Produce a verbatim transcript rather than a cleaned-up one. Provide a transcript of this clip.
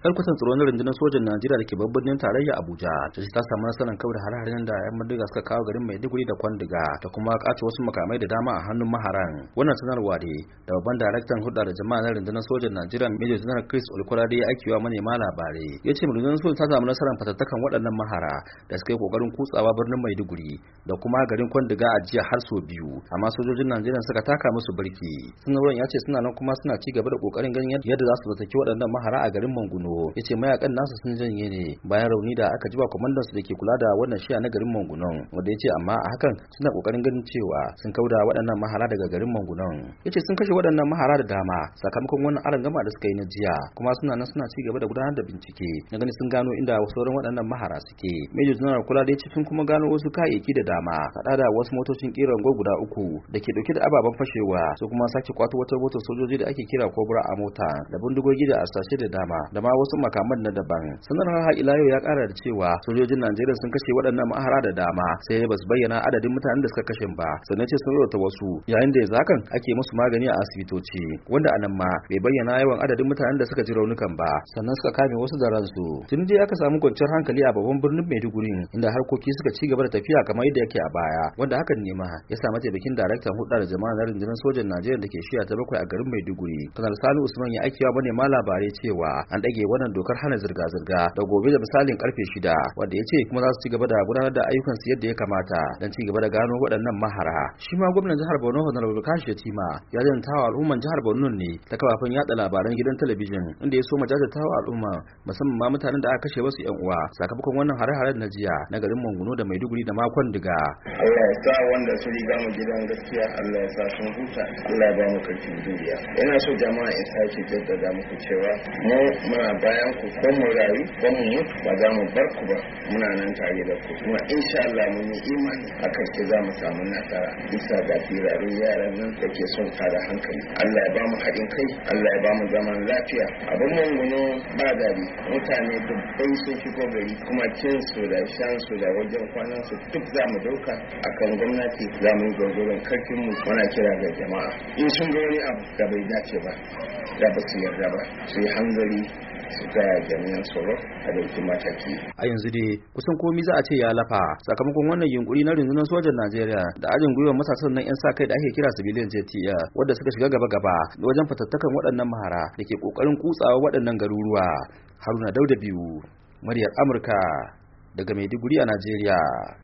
Kalkwatan tsaro na rundunar sojan Najeriya da ke babban birnin tarayya Abuja ta ce ta samu nasarar kawar hare-haren da 'yan bindiga suka kawo garin Maiduguri da Kwandiga ta kuma kace wasu makamai da dama a hannun maharan. Wannan sanarwa ne da babban daraktan hulɗa da jama'a na rundunar sojan Najeriya Major General Chris Olukolade ya aikewa manema labarai. Ya ce rundunar sojan ta samu nasarar fatattakan waɗannan mahara da suka yi kokarin kutsawa birnin Maiduguri da kuma garin Kwandiga a jiya har sau biyu, amma sojojin Najeriya suka taka musu birki. Sanarwar ya ce suna nan kuma suna ci gaba da kokarin ganin yadda za su fataki waɗannan mahara a garin Manguno. Ya ce mayakan nasu sun janye ne bayan rauni da aka ji wa kwamandan su da ke kula da wannan shiya na garin Mangunon, wanda ya ce amma a hakan suna kokarin ganin cewa sun kauda waɗannan mahara daga garin Mangunon. Ya ce sun kashe waɗannan mahara da dama sakamakon wannan arangama da suka yi na jiya, kuma suna nan suna ci gaba da gudanar da bincike na gani sun gano inda sauran waɗannan mahara suke. Major General kula da ya ce sun kuma gano wasu kayayyaki da dama haɗa da wasu motocin kiran guda uku da ke dauke da ababen fashewa, su kuma sake kwato wata motar sojoji da ake kira Cobra a mota da bindigogi da asashe da dama da ma wasu makaman na daban. Sanarwar har ila yau ya kara da cewa sojojin Najeriya sun kashe waɗannan mahara da dama, sai ba su bayyana adadin mutanen da suka kashe ba, sannan ce sun rota wasu yayin da yanzu hakan ake musu magani a asibitoci, wanda anan ma bai bayyana yawan adadin mutanen da suka ji raunukan ba, sannan suka kame wasu da ransu. Tun dai aka samu kwanciyar hankali a babban birnin Maiduguri, inda harkoki suka ci gaba da tafiya kamar yadda yake a baya, wanda hakan ne ma ya sa mataimakin daraktan hulɗa da jama'a na rundunar sojan Najeriya da ke shiya ta bakwai a garin Maiduguri, Kanar Sani Usman ya aikewa manema labarai cewa an ɗage wannan dokar hana zirga-zirga da gobe da misalin karfe shida, wanda ya ce kuma za su ci gaba da gudanar da ayyukansu yadda ya kamata don ci gaba da gano waɗannan mahara. Shi ma gwamnan jihar Borno Honorable Kashi Shatima ya zanta wa al'umman jihar Borno ne ta kafafen yada labaran gidan talabijin, inda ya so majajata wa al'umma musamman ma mutanen da aka kashe wasu yan uwa sakamakon wannan hare-haren na jiya na garin Manguno da Maiduguri da makon diga. Allah ya sa wanda su riga mu gidan gaskiya, Allah ya sa sun huta, Allah ya ba mu karfin duniya. Ina so jama'a in sake jaddada muku cewa mu muna bayan ku, ko mu rayu ko mu mutu ba za mu bar ku ba, muna nan tare da ku kuma insha Allah mun yi imani akan ce za mu samu nasara bisa ga firarun yaran nan da ke son tada hankali. Allah ya ba mu haɗin kai, Allah ya ba mu zaman lafiya. Abin Manguno ba dadi, mutane dubbai sun shigo gari kuma cin su da shan su da wajen kwanan su duk za mu dauka akan gwamnati, za mu yi gwagwaron karfin mu. Muna kira ga jama'a in sun ga wani abu da bai dace ba da ba su yarda ba su yi hanzari su ga jami'an tsaro a dauki mataki. A yanzu dai kusan komai za a ce ya lafa sakamakon wannan yunkuri na rundunar sojan Najeriya da ajin gwiwar matasan nan 'yan sa kai da ake kira civilian J T F wadda suka shiga gaba-gaba wajen fatattakan waɗannan mahara da ke ƙoƙarin kutsawa waɗannan garuruwa. Haruna Dauda biyu, muryar Amurka daga Maiduguri a Najeriya.